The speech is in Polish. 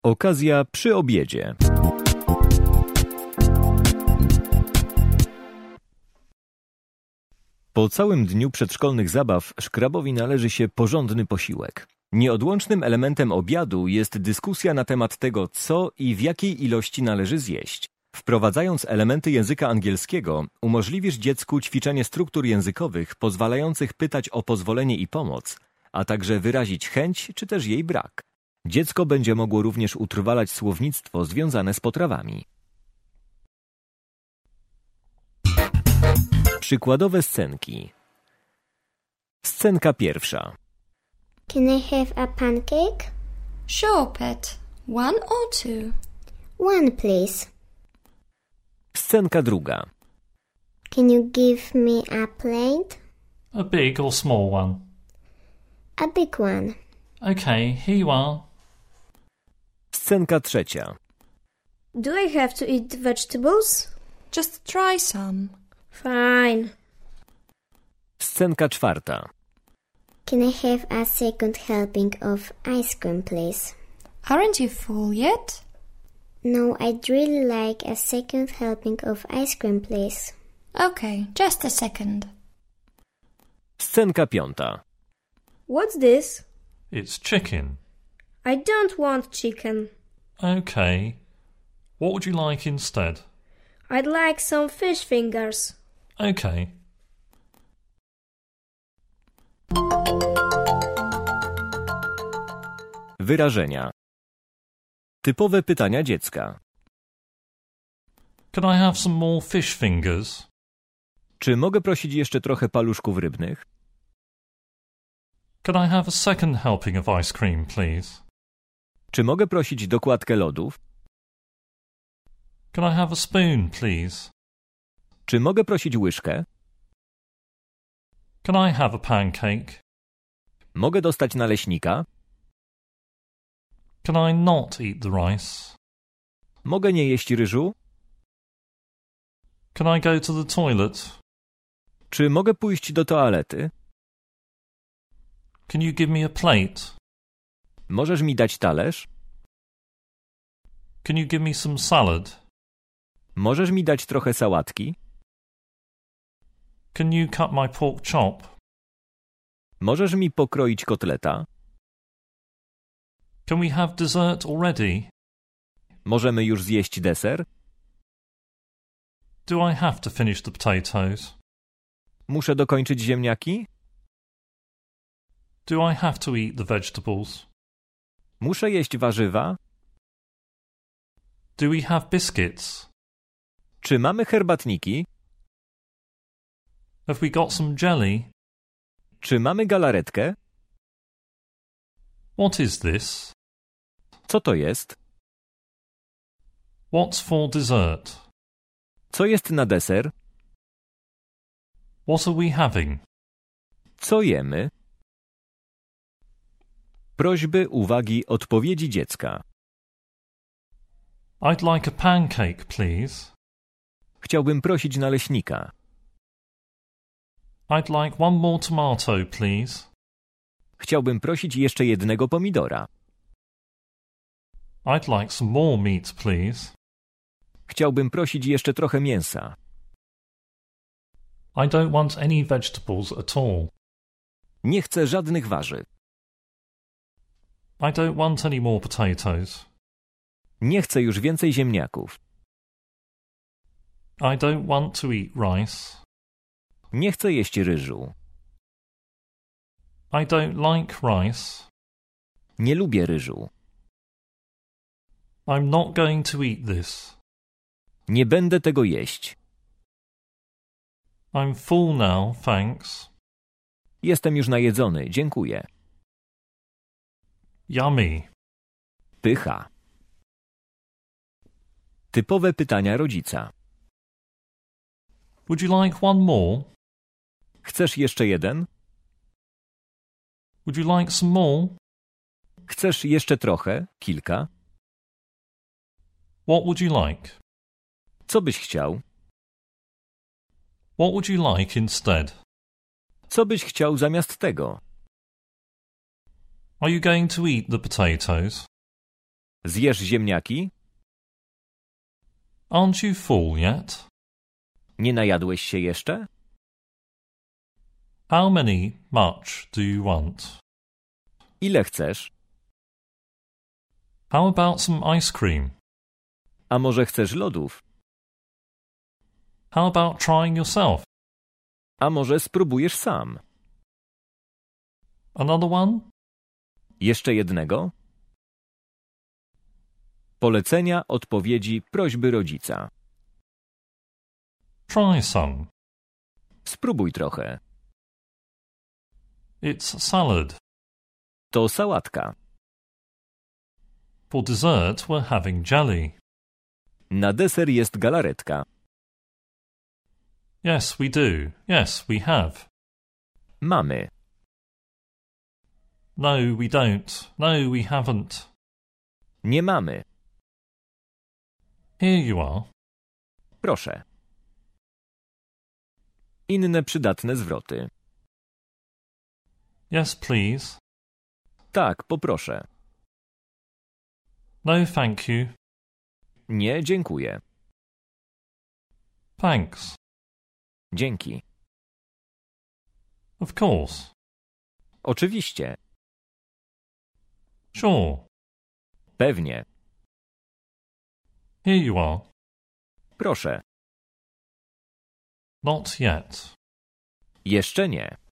Okazja przy obiedzie. Po całym dniu przedszkolnych zabaw szkrabowi należy się porządny posiłek. Nieodłącznym elementem obiadu jest dyskusja na temat tego, co i w jakiej ilości należy zjeść. Wprowadzając elementy języka angielskiego, umożliwisz dziecku ćwiczenie struktur językowych pozwalających pytać o pozwolenie i pomoc, a także wyrazić chęć czy też jej brak. Dziecko będzie mogło również utrwalać słownictwo związane z potrawami. Przykładowe scenki. Scenka pierwsza. Can I have a pancake? Sure, pet. 1 or 2? 1, please. Scenka druga. Can you give me a plate? A big or small one? A big one. Okay, here you are. Scenka trzecia. Do I have to eat the vegetables? Just try some. Fine. Scenka czwarta. Can I have a second helping of ice cream, please? Aren't you full yet? No, I'd really like a second helping of ice cream, please. Okay, just a second. Scenka piąta. What's this? It's chicken. I don't want chicken. Okay. What would you like instead? I'd like some fish fingers. Okay. Wyrażenia. Typowe pytania dziecka. Can I have some more fish fingers? Czy mogę prosić jeszcze trochę paluszków rybnych? Can I have a second helping of ice cream, please? Czy mogę prosić dokładkę lodów? Can I have a spoon, please? Czy mogę prosić łyżkę? Can I have a pancake? Mogę dostać naleśnika? Can I not eat the rice? Mogę nie jeść ryżu? Can I go to the toilet? Czy mogę pójść do toalety? Can you give me a plate? Możesz mi dać talerz? Can you give me some salad? Możesz mi dać trochę sałatki? Can you cut my pork chop? Możesz mi pokroić kotleta? Can we have dessert already? Możemy już zjeść deser? Do I have to finish the potatoes? Muszę dokończyć ziemniaki? Do I have to eat the vegetables? Muszę jeść warzywa? Do we have biscuits? Czy mamy herbatniki? Have we got some jelly? Czy mamy galaretkę? What is this? Co to jest? What's for dessert? Co jest na deser? What are we having? Co jemy? Prośby, uwagi, odpowiedzi dziecka. I'd like a pancake, please. Chciałbym prosić naleśnika. I'd like one more tomato, please. Chciałbym prosić jeszcze jednego pomidora. I'd like some more meat, please. Chciałbym prosić jeszcze trochę mięsa. I don't want any vegetables at all. Nie chcę żadnych warzyw. I don't want any more potatoes. Nie chcę już więcej ziemniaków. I don't want to eat rice. Nie chcę jeść ryżu. I don't like rice. Nie lubię ryżu. I'm not going to eat this. Nie będę tego jeść. I'm full now, thanks. Jestem już najedzony, dziękuję. Yummy. Pycha. Typowe pytania rodzica. Would you like one more? Chcesz jeszcze jeden? Would you like some more? Chcesz jeszcze trochę? Kilka? What would you like? Co byś chciał? What would you like instead? Co byś chciał zamiast tego? Are you going to eat the potatoes? Zjesz ziemniaki? Aren't you full yet? Nie najadłeś się jeszcze? How many much do you want? Ile chcesz? How about some ice cream? A może chcesz lodów? How about trying yourself? A może spróbujesz sam? Another one? Jeszcze jednego? Polecenia, odpowiedzi, prośby rodzica. Try some. Spróbuj trochę. It's salad. To sałatka. For dessert, we're having jelly. Na deser jest galaretka. Yes, we do. Yes, we have. Mamy. No, we don't. No, we haven't. Nie mamy. Here you are. Proszę. Inne przydatne zwroty. Yes, please. Tak, poproszę. No, thank you. Nie, dziękuję. Thanks. Dzięki. Of course. Oczywiście. Sure. Pewnie. Here you are. Proszę. Not yet. Jeszcze nie.